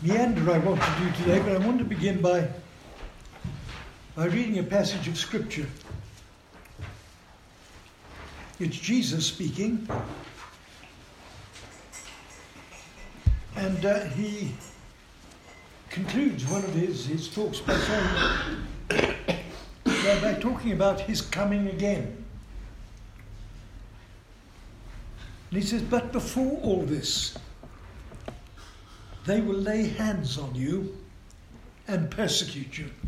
meander I want to do today, but I want to begin by reading a passage of Scripture. It's Jesus speaking, and he concludes one of his talks by saying, by talking about his coming again. And he says, but before all this, they will lay hands on you and persecute you.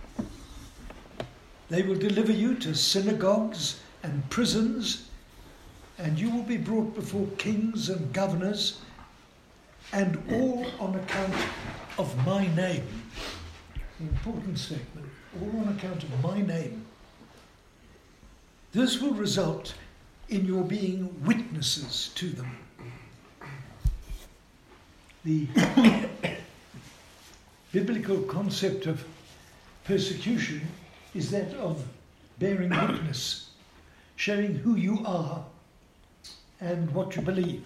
They will deliver you to synagogues and prisons, and you will be brought before kings and governors, and all on account of my name. An important statement. All on account of my name. This will result in your being witnesses to them. The biblical concept of persecution is that of bearing witness, showing who you are and what you believe.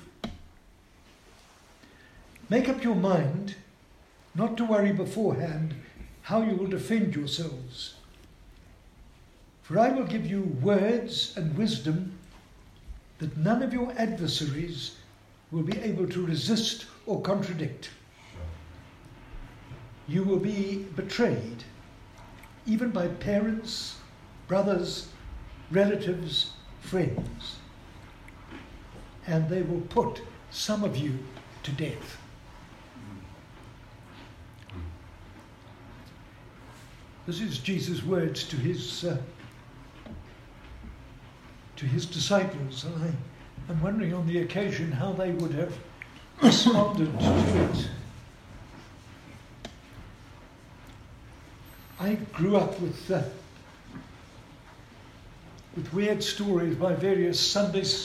Make up your mind not to worry beforehand how you will defend yourselves. For I will give you words and wisdom that none of your adversaries will be able to resist or contradict. You will be betrayed, even by parents, brothers, relatives, friends, and they will put some of you to death. This is Jesus' words to his disciples, and I'm wondering on the occasion how they would have responded to it. I grew up with weird stories by various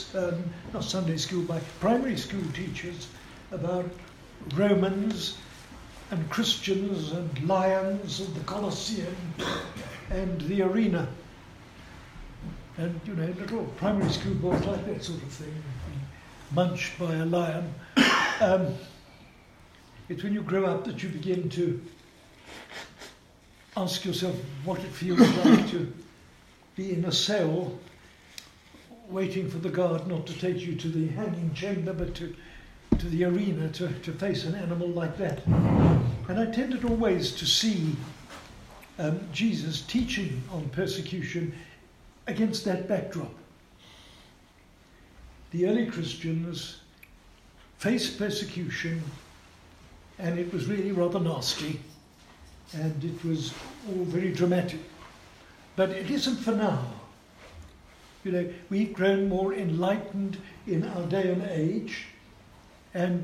by primary school teachers about Romans and Christians and lions and the Colosseum and the arena. And, little primary school boys like that sort of thing, being munched by a lion. It's when you grow up that you begin to ask yourself what it feels like to be in a cell waiting for the guard not to take you to the hanging chamber but to the arena to face an animal like that. And I tended always to see Jesus teaching on persecution against that backdrop. The early Christians faced persecution, and it was really rather nasty, and it was all very dramatic. But it isn't for now. We've grown more enlightened in our day and age, and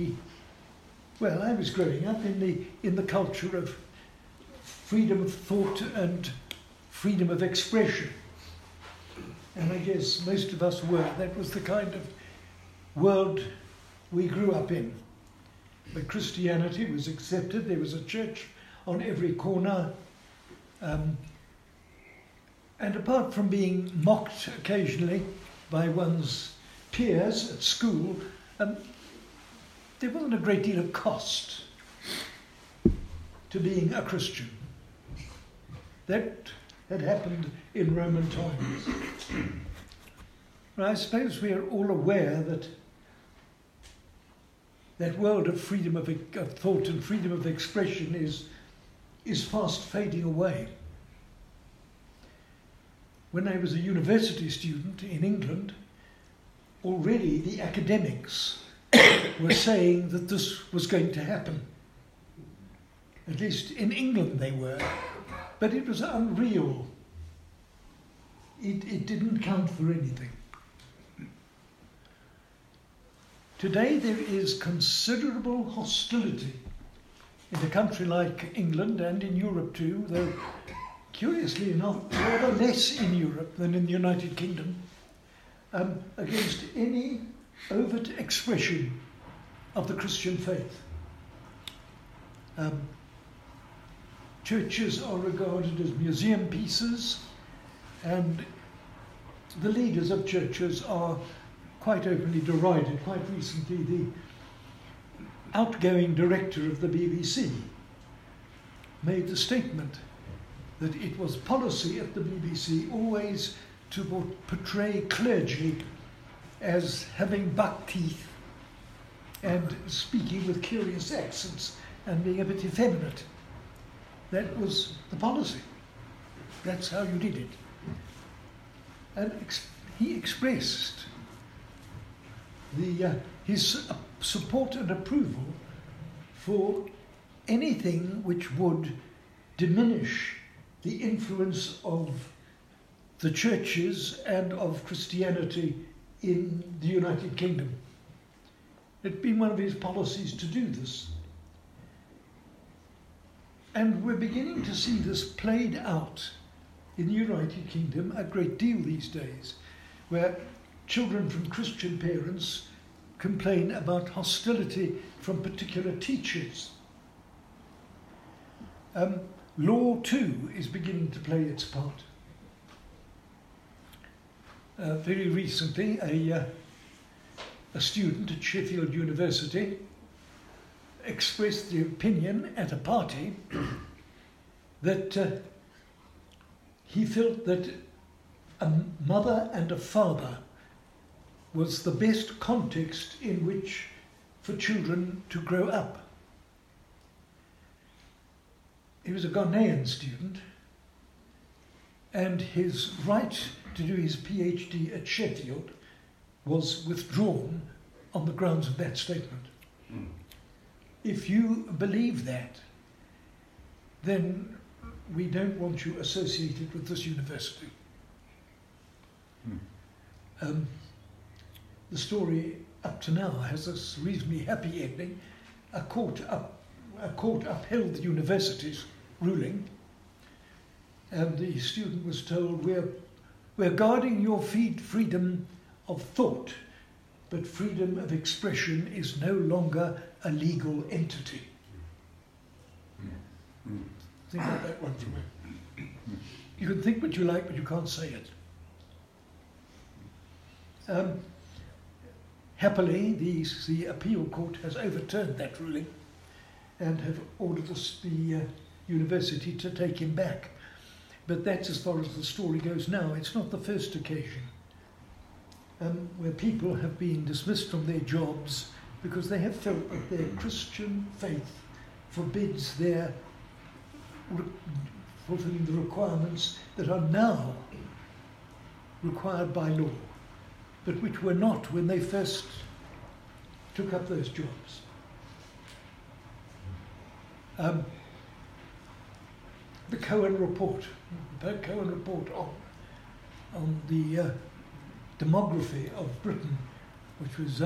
I was growing up in the culture of freedom of thought and freedom of expression. And I guess most of us were. That was the kind of world we grew up in. But Christianity was accepted. There was a church on every corner. And apart from being mocked occasionally by one's peers at school, there wasn't a great deal of cost to being a Christian. That had happened in Roman times. I suppose we are all aware that world of freedom of thought and freedom of expression is fast fading away. When I was a university student in England, already the academics were saying that this was going to happen. At least in England they were. But it was unreal. It didn't count for anything. Today there is considerable hostility in a country like England and in Europe too, though curiously enough, rather less in Europe than in the United Kingdom, against any overt expression of the Christian faith. Churches are regarded as museum pieces, and the leaders of churches are quite openly derided. Quite recently, outgoing director of the BBC made the statement that it was policy at the BBC always to portray clergy as having buck teeth and speaking with curious accents and being a bit effeminate. That was the policy. That's how you did it. And he expressed his support and approval for anything which would diminish the influence of the churches and of Christianity in the United Kingdom. It'd been one of his policies to do this. And we're beginning to see this played out in the United Kingdom a great deal these days, where children from Christian parents complain about hostility from particular teachers. Law, too, is beginning to play its part. Very recently, a student at Sheffield University expressed the opinion at a party that he felt that a mother and a father was the best context in which for children to grow up. He was a Ghanaian student, and his right to do his PhD at Sheffield was withdrawn on the grounds of that statement. If you believe that, then we don't want you associated with this university. The story up to now has this reasonably happy ending. A court upheld the university's ruling, and the student was told, we're guarding your freedom of thought, but freedom of expression is no longer a legal entity. Think about that one for a minute. You can think what you like, but you can't say it. Happily, the appeal court has overturned that ruling and have ordered the university to take him back. But that's as far as the story goes now. It's not the first occasion where people have been dismissed from their jobs because they have felt that their Christian faith forbids their fulfilling the requirements that are now required by law, but which were not when they first took up those jobs. The Cohen report on the demography of Britain, which was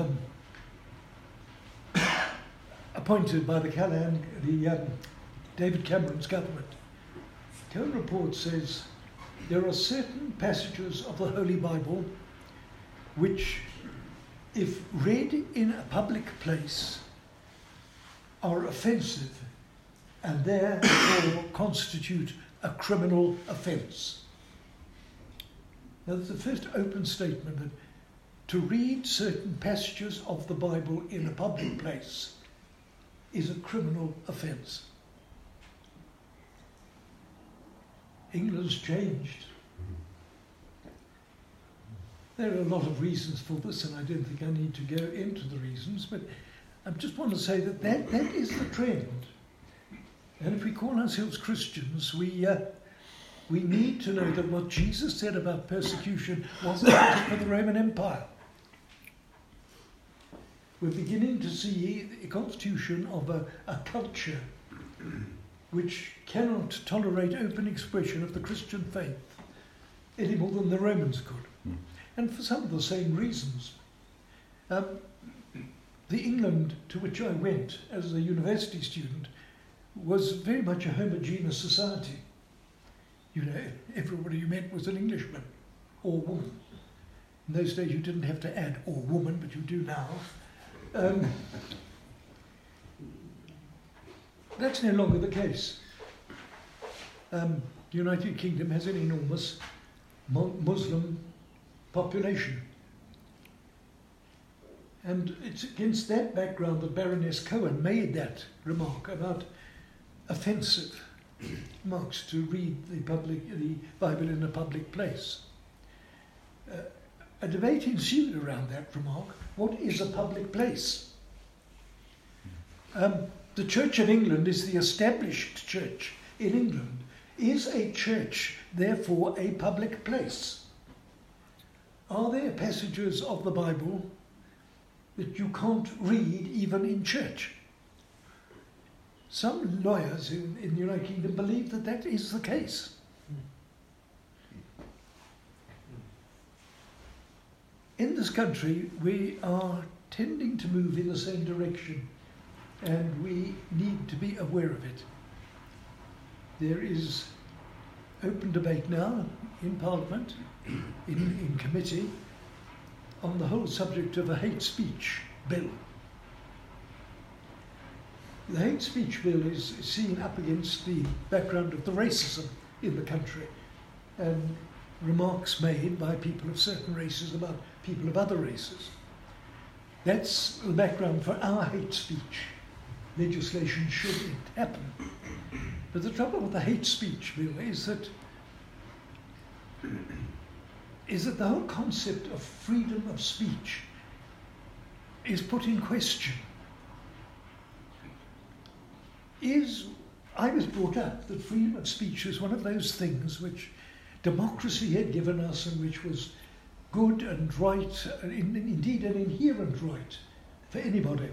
appointed by the David Cameron's government. The Cohen report says there are certain passages of the Holy Bible which, if read in a public place, are offensive and therefore constitute a criminal offence. Now, that's the first open statement that to read certain passages of the Bible in a public place is a criminal offence. England's changed. There are a lot of reasons for this, and I don't think I need to go into the reasons, but I just want to say that that is the trend. And if we call ourselves Christians, we need to know that what Jesus said about persecution wasn't just for the Roman Empire. We're beginning to see a constitution of a culture which cannot tolerate open expression of the Christian faith any more than the Romans could. And for some of the same reasons. The England to which I went as a university student was very much a homogeneous society. You know, everybody you met was an Englishman or woman. In those days you didn't have to add or woman, but you do now. That's no longer the case. The United Kingdom has an enormous Muslim population. And it's against that background that Baroness Cohen made that remark about offensive remarks to read the Bible in a public place. A debate ensued around that remark. What is a public place? The Church of England is the established church in England. Is a church, therefore, a public place? Are there passages of the Bible that you can't read even in church? Some lawyers in the United Kingdom believe that that is the case. In this country, we are tending to move in the same direction, and we need to be aware of it. There is open debate now in Parliament, in committee, on the whole subject of a hate speech bill. The hate speech bill is seen up against the background of the racism in the country, and remarks made by people of certain races about people of other races. That's the background for our hate speech legislation should it happen. But the trouble with the hate speech bill is that the whole concept of freedom of speech is put in question. I was brought up that freedom of speech was one of those things which democracy had given us and which was good and right, and indeed an inherent right for anybody.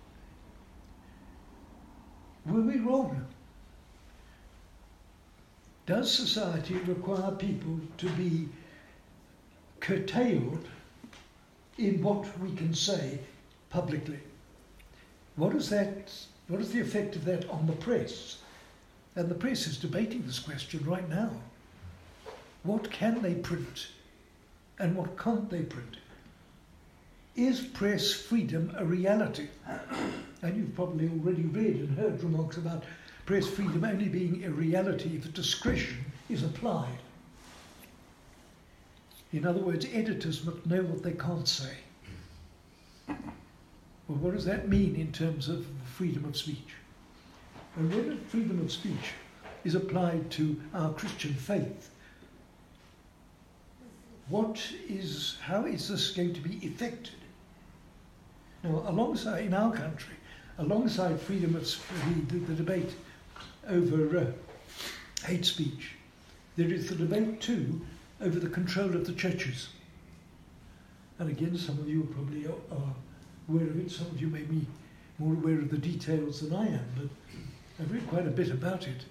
Were we wrong? Does society require people to be curtailed in what we can say publicly? What is the effect of that on the press? And the press is debating this question right now. What can they print and what can't they print? Is press freedom a reality? And you've probably already read and heard remarks about press freedom only being a reality if discretion is applied. In other words, editors must know what they can't say. Well, what does that mean in terms of freedom of speech? And when freedom of speech is applied to our Christian faith, how is this going to be effected? Now, in our country, alongside freedom of the debate over hate speech, there is the debate too over the control of the churches. And again, some of you probably are aware of it, some of you may be more aware of the details than I am, but I've read quite a bit about it.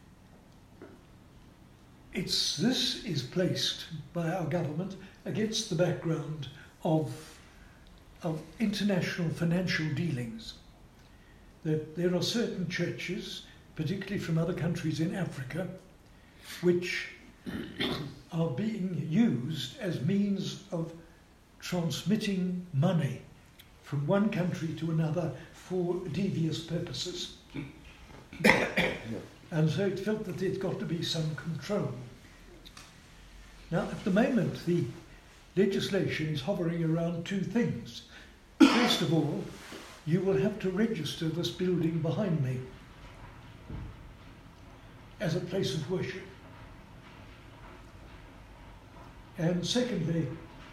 This is placed by our government against the background of international financial dealings. That there are certain churches, particularly from other countries in Africa, which are being used as means of transmitting money from one country to another for devious purposes. And so it felt that there'd got to be some control. Now, at the moment, the legislation is hovering around two things. First of all, you will have to register this building behind me as a place of worship. And secondly,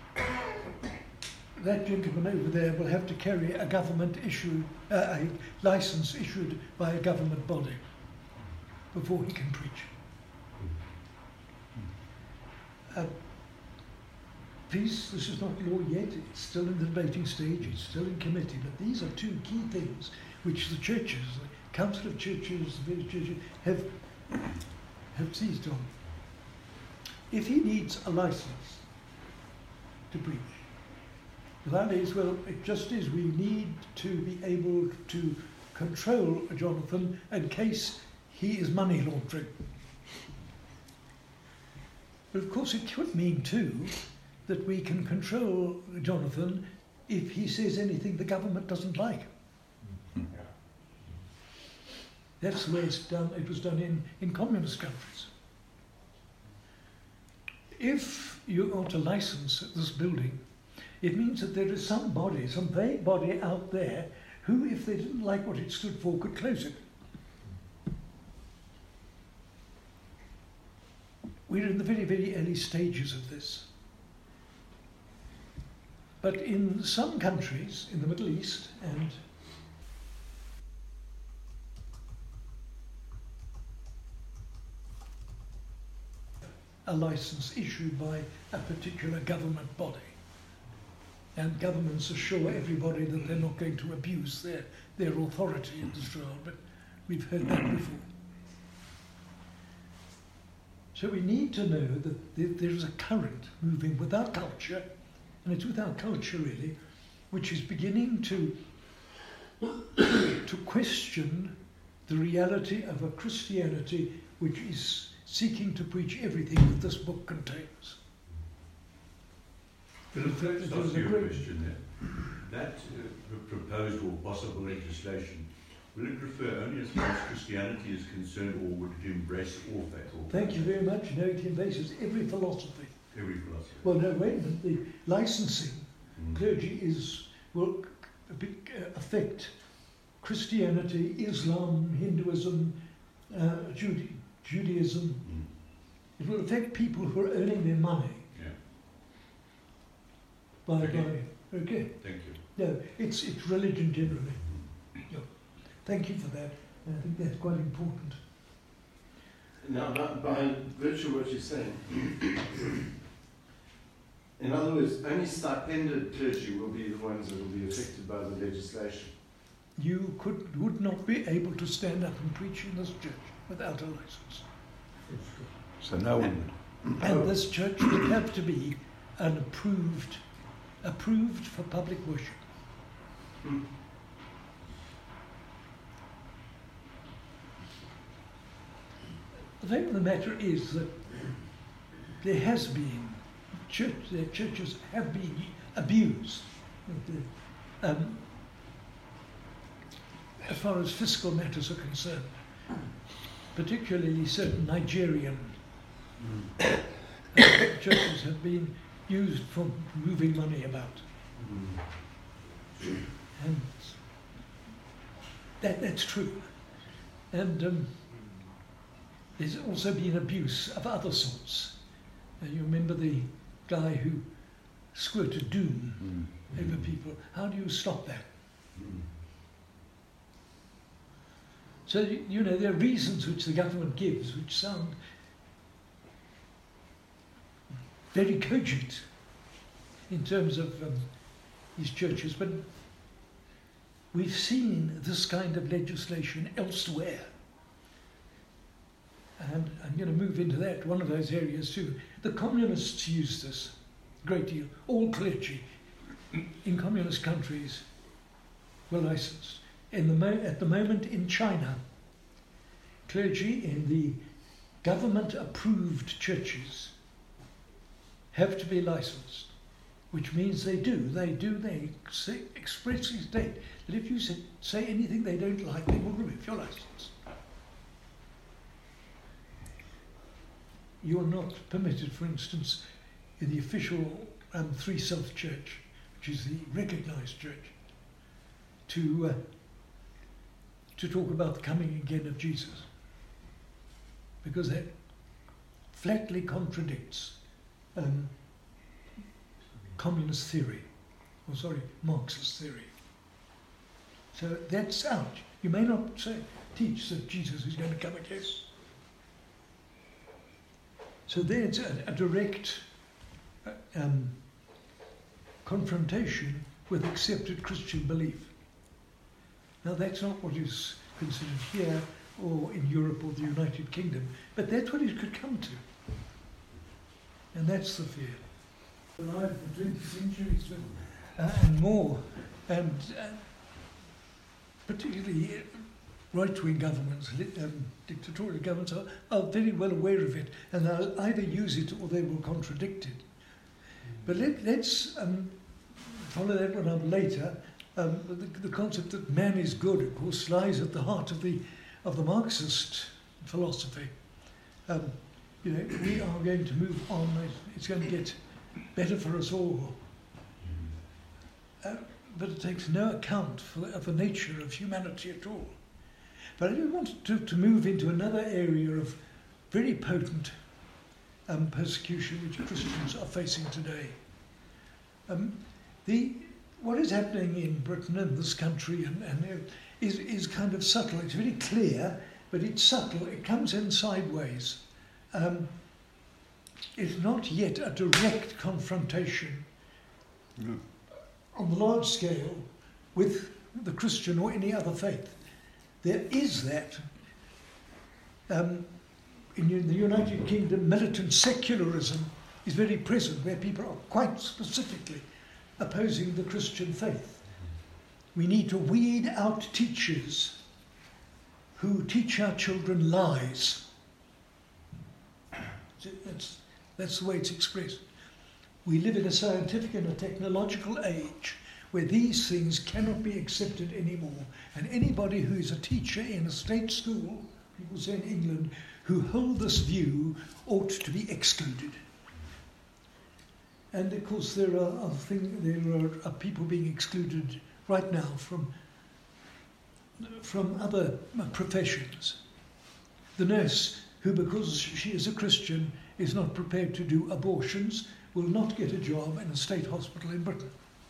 that gentleman over there will have to carry a a license issued by a government body before he can preach. Please, this is not law yet, it's still in the debating stage, it's still in committee, but these are two key things which the churches, the Council of Churches, the village churches, have seized on. If he needs a license to preach, that is, well, it just is we need to be able to control Jonathan in case he is money laundering. But of course it could mean too that we can control Jonathan if he says anything the government doesn't like. That's the way it's done. It was done in communist countries. If you are to license this building, It means that there is some body, some vague body out there, who, if they didn't like what it stood for, could close it. We're in the very, very early stages of this. But in some countries, in the Middle East and a license issued by a particular government body. And governments assure everybody that they're not going to abuse their authority in this world, but we've heard that before. So we need to know that there is a current moving without culture, and it's without culture really, which is beginning to question the reality of a Christianity which is seeking to preach everything that this book contains. Philip, can I just ask you a question there? That proposed or possible legislation, will it refer only as far as Christianity is concerned, or would it embrace all faith? Thank you very much. No, it embraces every philosophy. Every philosophy. Well, no, wait a minute. The licensing clergy will affect Christianity, Islam, Hinduism, Judaism. It will affect people who are earning their money. Yeah. Okay. Thank you. No, it's religion generally. Yeah. Thank you for that. I think that's quite important. Now, by virtue of what you're saying, in other words, only stipended clergy will be the ones that will be affected by the legislation. You would not be able to stand up and preach in this church without a license. So no one would. And this church would have to be an approved for public worship. The fact of the matter is that there has been their churches have been abused as far as fiscal matters are concerned, particularly certain Nigerian churches have been used for moving money about. And that's true. And there's also been abuse of other sorts. You remember the guy who squirted doom over people. How do you stop that? So, you know, there are reasons which the government gives which sound very cogent in terms of these churches, but we've seen this kind of legislation elsewhere. And I'm going to move into that, one of those areas too. The communists use this a great deal. All clergy in communist countries were licensed. At the moment in China, clergy in the government-approved churches have to be licensed, which means they expressly state that if you say anything they don't like, they will remove your license. You're not permitted, for instance, in the official Three Self Church, which is the recognised church, to talk about the coming again of Jesus, because that flatly contradicts communist theory, Marxist theory. So that's out. You may not teach that Jesus is going to come again. So there's a direct confrontation with accepted Christian belief. Now that's not what is considered here or in Europe or the United Kingdom, but that's what it could come to. And that's the fear. Alive for 20 centuries and more, and particularly right-wing governments, dictatorial governments are very well aware of it, and they'll either use it or they will contradict it. But let's follow that one up later. The concept that man is good, of course, lies at the heart of the Marxist philosophy. You know, we are going to move on. It's going to get better for us all. but it takes no account of the nature of humanity at all. But I do want to move into another area of very potent persecution which Christians are facing today. What is happening in Britain and this country is kind of subtle. It's very clear, but it's subtle. It comes in sideways. It's not yet a direct confrontation on the large scale with the Christian or any other faith. There is that. In the United Kingdom, militant secularism is very present, where people are quite specifically opposing the Christian faith. We need to weed out teachers who teach our children lies. That's the way it's expressed. We live in a scientific and a technological age where these things cannot be accepted anymore. And anybody who is a teacher in a state school, people say in England, who hold this view ought to be excluded. And of course there are people being excluded right now from other professions. The nurse who, because she is a Christian, is not prepared to do abortions, will not get a job in a state hospital in Britain.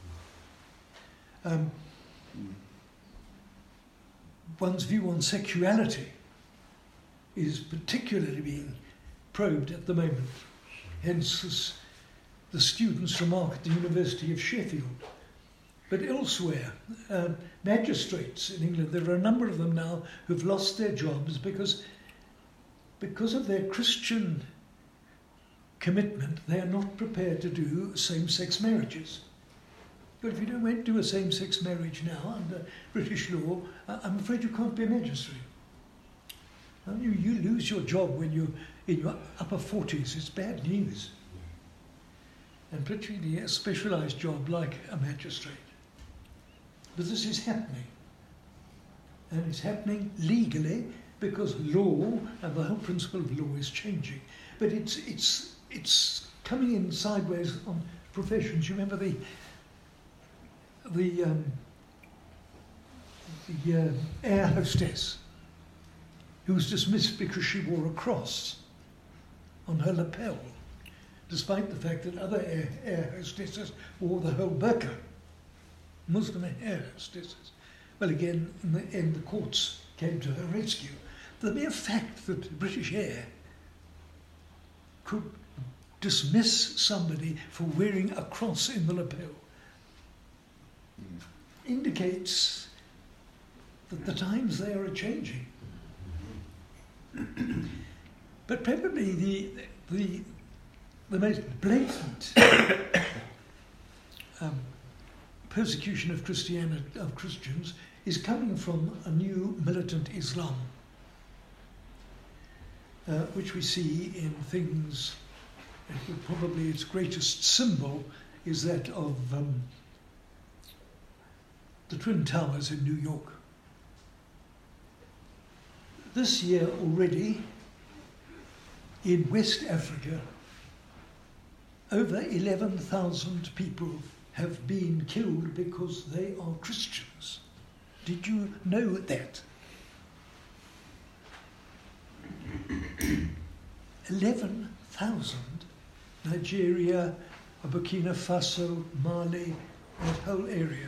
One's view on sexuality is particularly being probed at the moment. Hence the students remark at the University of Sheffield. But elsewhere, magistrates in England, there are a number of them now who've lost their jobs because of their Christian commitment. They are not prepared to do same-sex marriages. But if you don't do a same-sex marriage now under British law, I'm afraid you can't be a magistrate. You lose your job when you're in your upper 40s. It's bad news. And particularly a specialised job like a magistrate. But this is happening. And it's happening legally because law and the whole principle of law is changing. But it's coming in sideways on professions. You remember the air hostess who was dismissed because she wore a cross on her lapel, despite the fact that other air hostesses wore the whole burqa. Muslim air hostesses. Well, again, in the end, the courts came to her rescue. The mere fact that British Air could dismiss somebody for wearing a cross in the lapel indicates that the times there are changing. But probably the most blatant persecution of Christians is coming from a new militant Islam, which we see in things. Probably its greatest symbol is that of the Twin Towers in New York. This year already, in West Africa, over 11,000 people have been killed because they are Christians. Did you know that? 11,000. Nigeria, Burkina Faso, Mali, that whole area.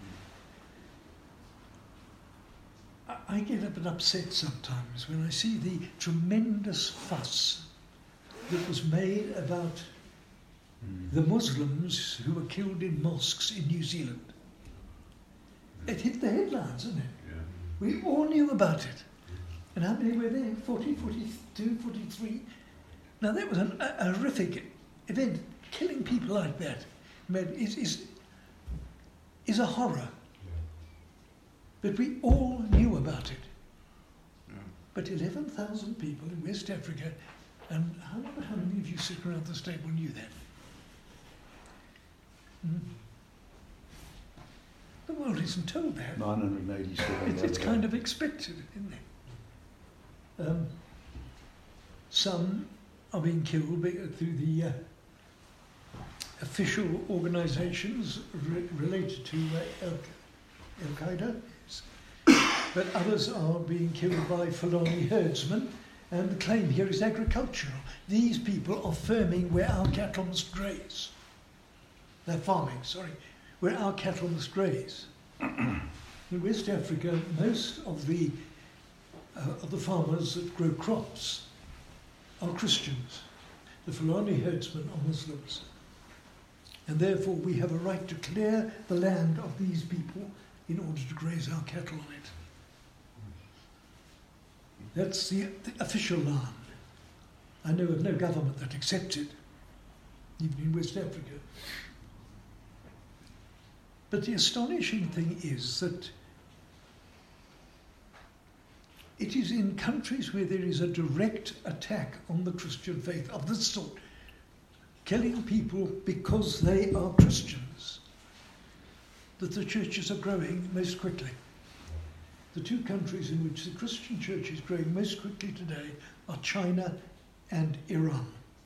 I get a bit upset sometimes when I see the tremendous fuss that was made about the Muslims who were killed in mosques in New Zealand. It hit the headlines, didn't it? Yeah. We all knew about it. And how many were there? 40, 42, 43? Now that was a horrific event. Killing people like that is a horror. But we all knew about it. Yeah. But 11,000 people in West Africa, and I wonder how many of you sitting around this table knew that. The world isn't told that. 987. It's kind of expected, isn't it? Some are being killed through the official organizations related to Al-Qaeda, but others are being killed by Fulani herdsmen, and the claim here is agricultural. These people are farming where our cattle must graze. They're farming, where our cattle must graze. In West Africa, most of the farmers that grow crops are Christians. The Fulani herdsmen are Muslims. And therefore we have a right to clear the land of these people in order to graze our cattle on it. That's the official land. I know of no government that accepts it, even in West Africa. But the astonishing thing is that it is in countries where there is a direct attack on the Christian faith of this sort, killing people because they are Christians, that the churches are growing most quickly. The two countries in which the Christian church is growing most quickly today are China and Iran.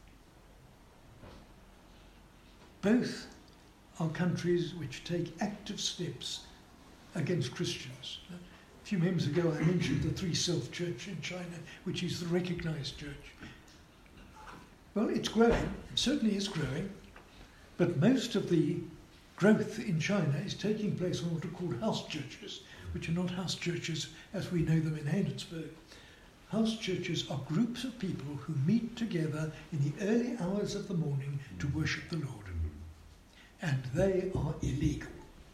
Both are countries which take active steps against Christians. A few moments ago I mentioned the Three Self Church in China, which is the recognized church. Well, it's growing, certainly is growing, but most of the growth in China is taking place on what are called house churches, which are not house churches as we know them in Heidelberg. House churches are groups of people who meet together in the early hours of the morning to worship the Lord. And they are illegal.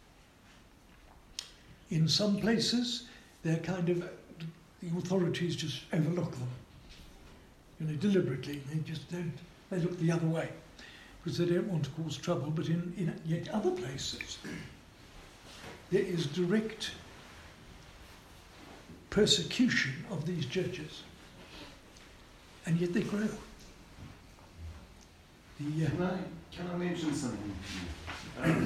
In some places, they're the authorities just overlook them. Deliberately, they look the other way, because they don't want to cause trouble, but in yet other places, there is direct persecution of these churches, and yet they grow. Can I mention something to you?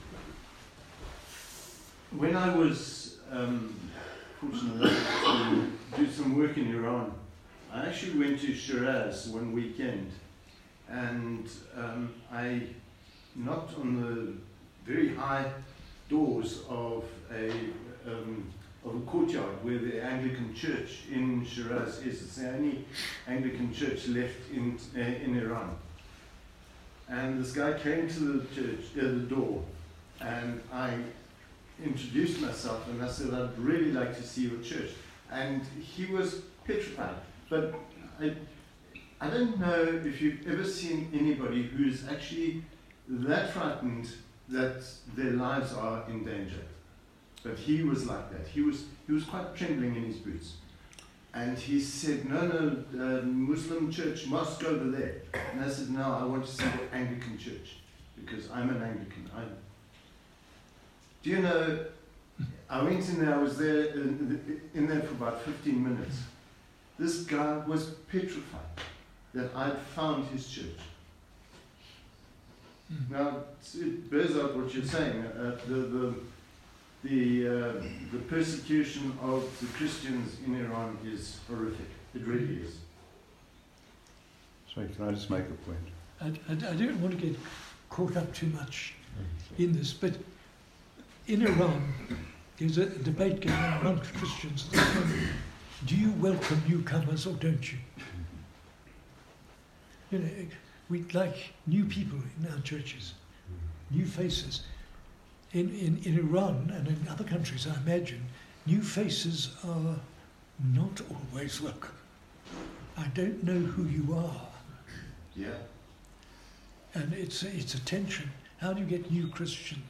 When I was fortunate enough to do some work in Iran, I actually went to Shiraz one weekend, and I knocked on the very high doors of a courtyard where the Anglican Church in Shiraz is. It's the only Anglican church left in Iran. And this guy came to the church, the door, and I introduced myself and I said, I'd really like to see your church. And he was petrified. But I don't know if you've ever seen anybody who's actually that frightened that their lives are in danger. But he was like that. He was quite trembling in his boots. And he said, no, Muslim church, mosque over there. And I said, no, I want to see the Anglican church, because I'm an Anglican. Do you know, I went in there, I was there in there for about 15 minutes. This guy was petrified that I'd found his church. Now, it bears out what you're saying. The persecution of the Christians in Iran is horrific. It really is. Sorry, can I just make a point? I don't want to get caught up too much in this, but in Iran, there's a debate going on among Christians. Do you welcome newcomers or don't you? We like new people in our churches, new faces. In Iran and in other countries, I imagine, new faces are not always welcome. I don't know who you are. Yeah. And it's a tension. How do you get new Christians?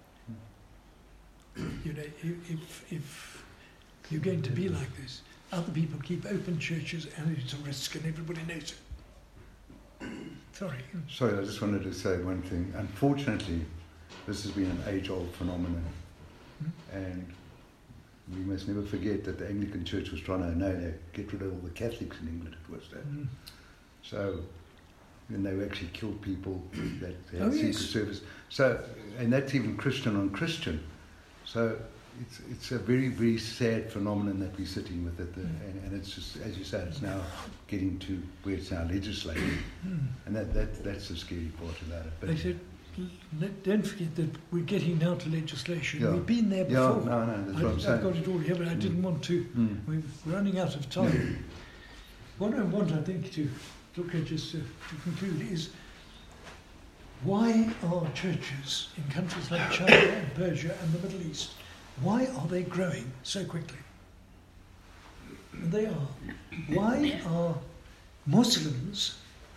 If you're going to be like this, other people keep open churches and it's a risk and everybody knows it. Sorry, I just wanted to say one thing. Unfortunately, this has been an age-old phenomenon, and we must never forget that the Anglican Church was trying to get rid of all the Catholics in England. It was that. So, then they actually killed people that had secret service. So, and that's even Christian on Christian. So, it's a very, very sad phenomenon that we're sitting with it, and it's just, as you said, it's now getting to where it's now legislated, and that's the scary part about it. But don't forget that we're getting now to legislation. Yeah. We've been there Yeah, before. no, that's what I'm I've saying. got it all here, but I didn't want to. We're running out of time. What I want, I think, to look at just to conclude is why are churches in countries like China and Persia and the Middle East, why are they growing so quickly? And they are. Why are Muslims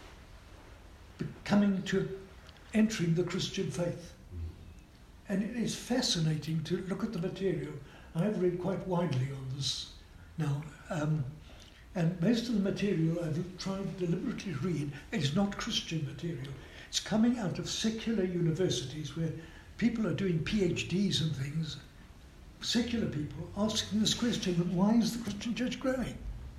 entering the Christian faith? And it is fascinating to look at the material. I've read quite widely on this now. And most of the material I've tried to deliberately read is not Christian material. It's coming out of secular universities where people are doing PhDs and things, secular people asking this question, why is the Christian church growing?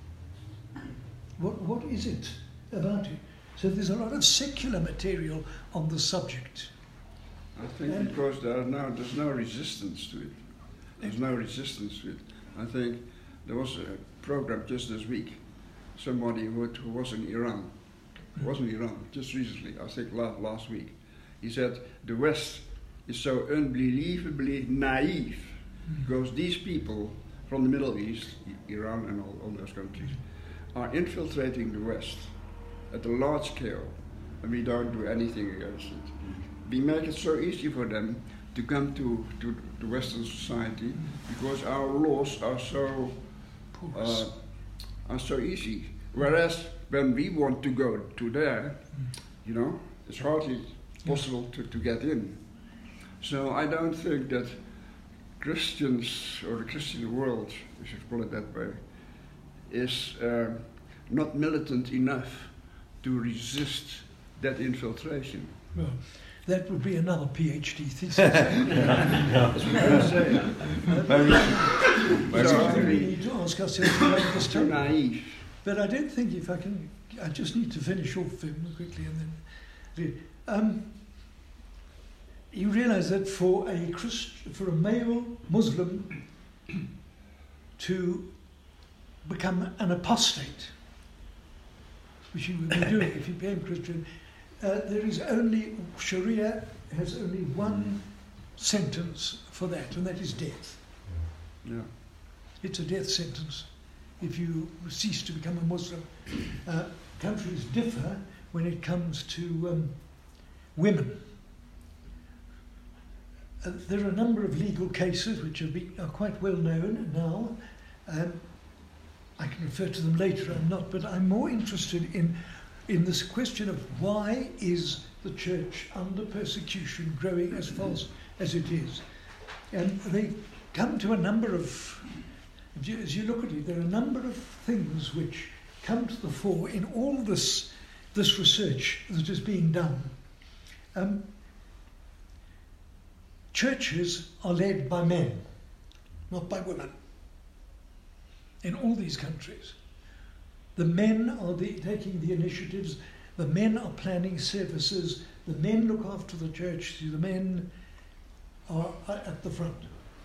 What is it about it? So there's a lot of secular material on the subject. I think because there's no resistance to it. There's no resistance to it. I think there was a program just this week, somebody who was in Iran, just recently, I think last week. He said the West is so unbelievably naive because these people from the Middle East, Iran and all those countries, are infiltrating the West at a large scale, and we don't do anything against it. We make it so easy for them to come to the Western society because our laws are so easy. Whereas when we want to go to there, it's hardly possible to get in. So I don't think that Christians or the Christian world, we should call it that way, is not militant enough to resist that infiltration. Well, that would be another PhD thesis. That's what I'm saying. It's something we need to ask ourselves about this Too naive. But I don't think if I can, I just need to finish off quickly and then. You realise that for a male Muslim to become an apostate, which he would be doing if he became Christian, Sharia has only one sentence for that, and that is death. Yeah. It's a death sentence if you cease to become a Muslim. Countries differ when it comes to women. There are a number of legal cases which are quite well known now. I can refer to them later, but I'm more interested in this question of why is the church under persecution growing as fast as it is. And they come to a number of, as you look at it, there are a number of things which come to the fore in all this research that is being done. Churches are led by men, not by women, in all these countries. The men are taking the initiatives, the men are planning services, the men look after the church, the men are at the front.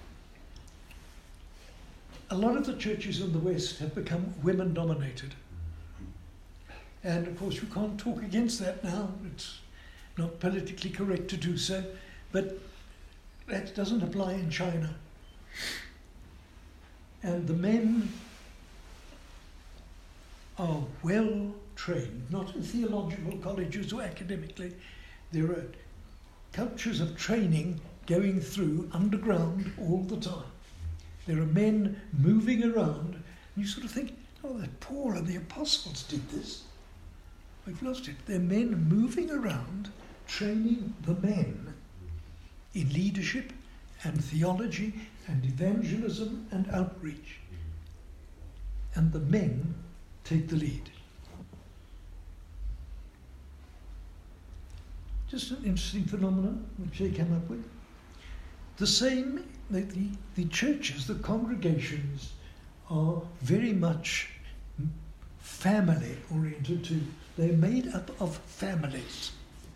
A lot of the churches in the West have become women-dominated. And of course you can't talk against that now, it's not politically correct to do so, but that doesn't apply in China. And the men are well trained, not in theological colleges or academically. There are cultures of training going through underground all the time. There are men moving around, and you sort of think, oh, that Paul and the apostles did this. We've lost it. They're men moving around, training the men in leadership and theology and evangelism and outreach. And the men take the lead. Just an interesting phenomenon which they come up with. The same, the churches, the congregations are very much family oriented too. They're made up of families.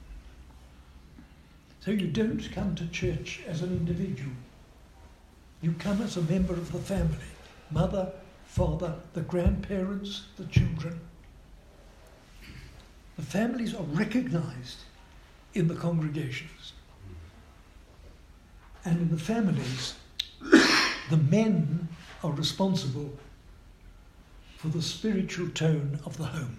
So you don't come to church as an individual. You come as a member of the family. Mother, father, the grandparents, the children. The families are recognized in the congregations. And in the families, the men are responsible for the spiritual tone of the home.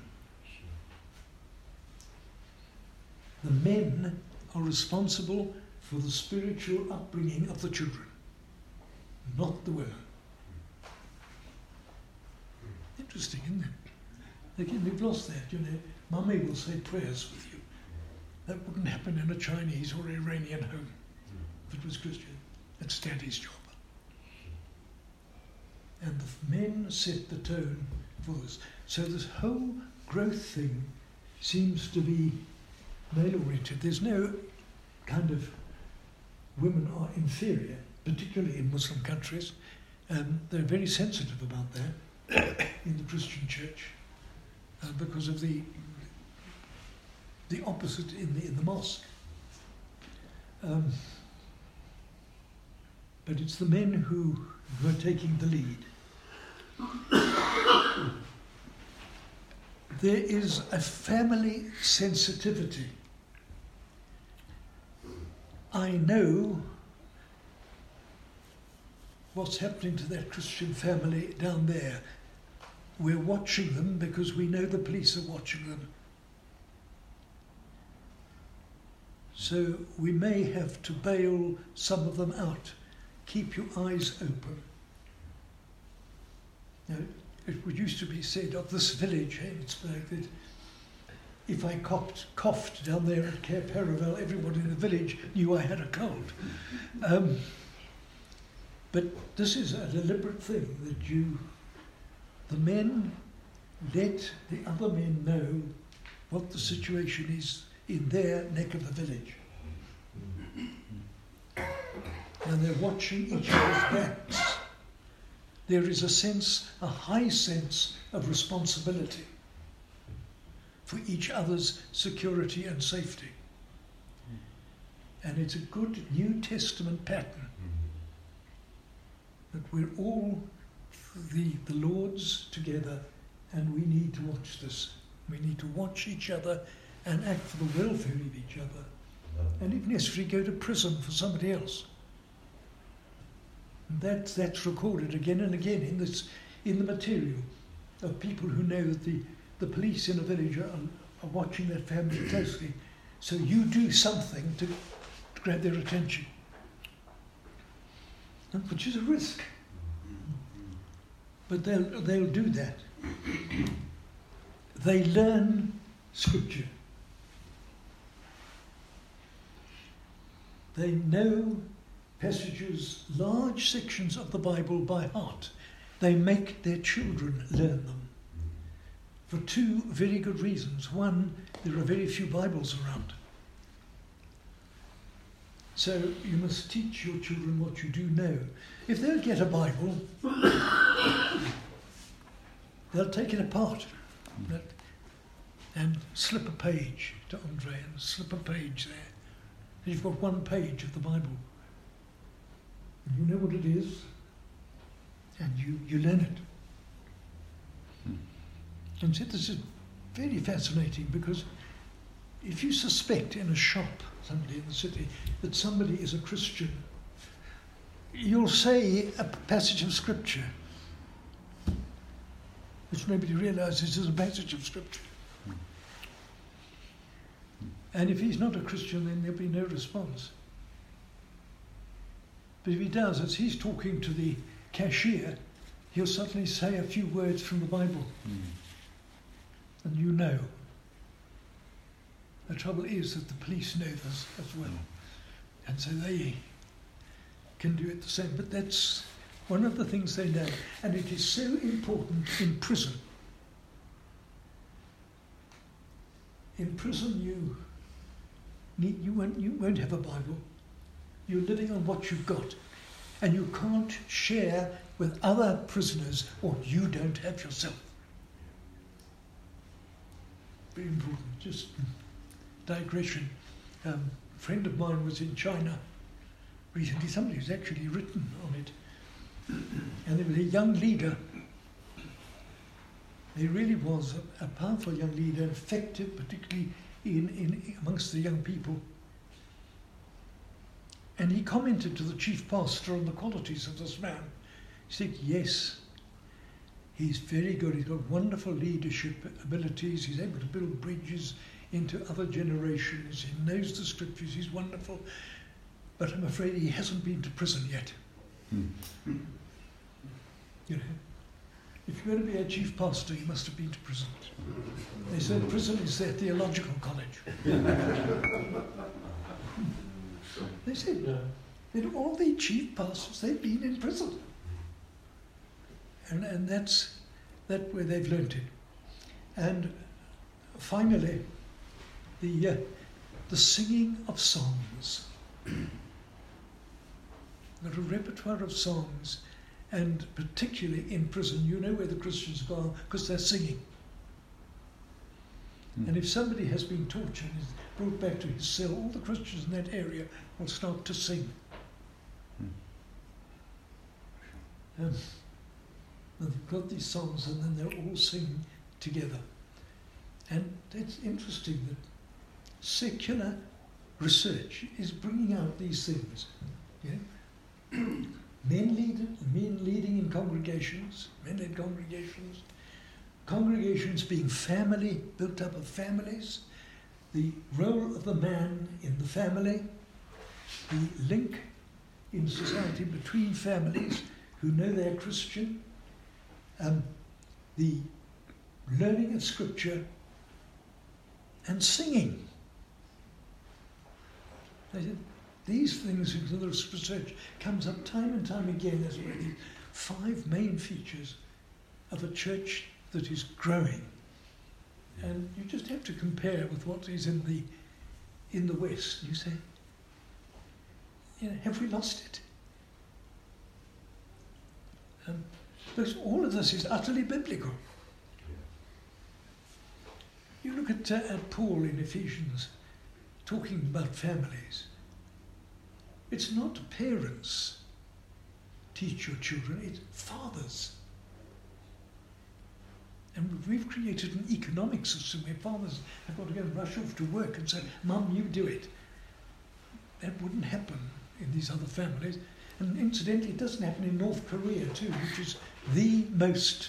The men are responsible for the spiritual upbringing of the children, not the women. Interesting, isn't it? Again, we've lost that, you know. Mummy will say prayers with you. That wouldn't happen in a Chinese or Iranian home if it was Christian. That's Daddy's job. And the men set the tone for this. So this whole growth thing seems to be male-oriented. There's no kind of women are inferior, particularly in Muslim countries. They're very sensitive about that in the Christian church because of the opposite in the mosque. But it's the men who are taking the lead. There is a family sensitivity. I know what's happening to that Christian family down there. We're watching them because we know the police are watching them. So we may have to bail some of them out. Keep your eyes open. Now, it used to be said of this village, Havensburg, that if I coughed down there at Cair Paravel, everybody in the village knew I had a cold. But this is a deliberate thing, that the men let the other men know what the situation is in their neck of the village. And they're watching each other's backs. There is a high sense of responsibility for each other's security and safety. And it's a good New Testament pattern that we're all the Lord's together, and we need to watch this. We need to watch each other and act for the welfare of each other, and if necessary go to prison for somebody else. And that's recorded again and again in the material of people who know that the police in a village are watching that family closely. So you do something to grab their attention, which is a risk. But they'll do that. They learn Scripture. They know passages, large sections of the Bible by heart. They make their children learn them for two very good reasons. One, there are very few Bibles around. So you must teach your children what you do know. If they'll get a Bible, they'll take it apart and slip a page to Andre and slip a page there. And you've got one page of the Bible. And you know what it is, and you learn it. And so this is very fascinating, because if you suspect in a shop, somebody in the city, that somebody is a Christian, you'll say a passage of Scripture, which nobody realizes is a passage of Scripture. And if he's not a Christian, then there'll be no response. But if he does, as he's talking to the cashier, he'll suddenly say a few words from the Bible. And you know. The trouble is that the police know this as well. And so they can do it the same. But that's one of the things they know. And it is so important in prison. In prison you won't have a Bible. You're living on what you've got. And you can't share with other prisoners what you don't have yourself. Very important. Just digression. A friend of mine was in China recently. Somebody who's actually written on it. And there was a young leader. He really was a powerful young leader, effective, particularly in amongst the young people. And he commented to the chief pastor on the qualities of this man. He said, yes, he's very good. He's got wonderful leadership abilities. He's able to build bridges into other generations. He knows the scriptures. He's wonderful. But I'm afraid he hasn't been to prison yet. You know, if you're going to be a chief pastor, you must have been to prison. They said prison is their theological college. They said that all the chief pastors, they've been in prison. And that's where they've learnt it. And finally, the singing of songs. Got a repertoire of songs, and particularly in prison, you know where the Christians go because they're singing. And if somebody has been tortured and is brought back to his cell, all the Christians in that area will start to sing. And they've got these songs, and then they're all singing together. And it's interesting that secular research is bringing out these things. Yeah? Men leading in congregations, men-led congregations, congregations being family, built up of families, the role of the man in the family, the link in society between families who know they're Christian, the learning of scripture, and singing. These things in the research comes up time and time again as one of the 5 main features of a church that is growing. And you just have to compare with what is in the West. You say, have we lost it? Because all of this is utterly biblical. You look at Paul in Ephesians, talking about families. It's not parents teach your children, it's fathers. And we've created an economic system where fathers have got to go and rush off to work and say, Mum, you do it. That wouldn't happen in these other families. And incidentally, it doesn't happen in North Korea too, which is the most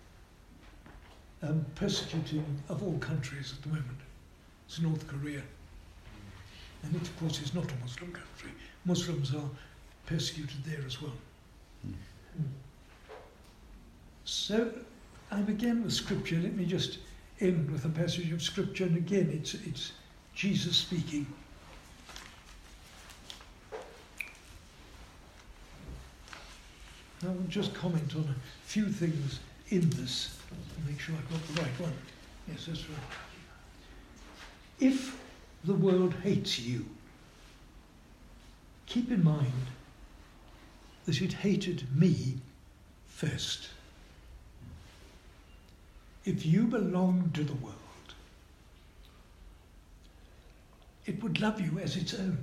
persecuting of all countries at the moment. It's North Korea. And it, of course, is not a Muslim country. Muslims are persecuted there as well. So I began with scripture. Let me just end with a passage of scripture. And again, it's Jesus speaking. I will just comment on a few things in this to make sure I've got the right one. Yes, that's right. If the world hates you, keep in mind that it hated me first. If you belong to the world, it would love you as its own.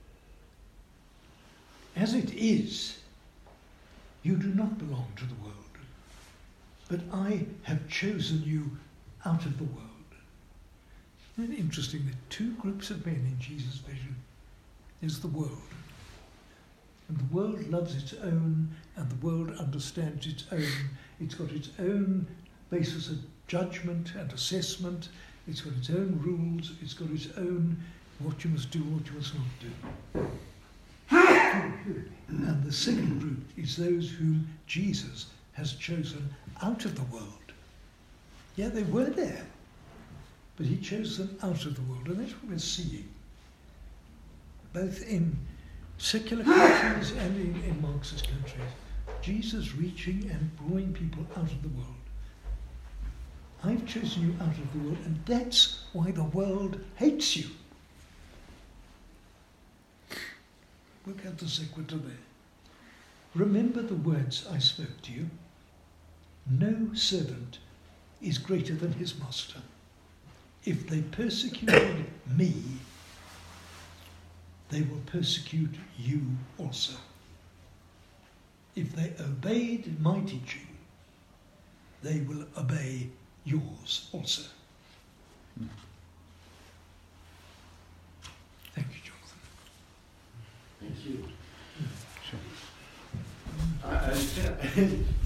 As it is, you do not belong to the world, but I have chosen you out of the world. Isn't it interesting that 2 groups of men in Jesus' vision is the world. And the world loves its own, and the world understands its own. It's got its own basis of judgment and assessment. It's got its own rules. It's got its own what you must do, what you must not do. And the second group is those whom Jesus has chosen out of the world. Yeah, they were there, but he chose them out of the world. And that's what we're seeing, both in secular countries and in Marxist countries. Jesus reaching and drawing people out of the world. I've chosen you out of the world, and that's why the world hates you. Work out the sequitur there. Remember the words I spoke to you. No servant is greater than his master. If they persecuted me, they will persecute you also. If they obeyed my teaching, they will obey yours also. Thank you.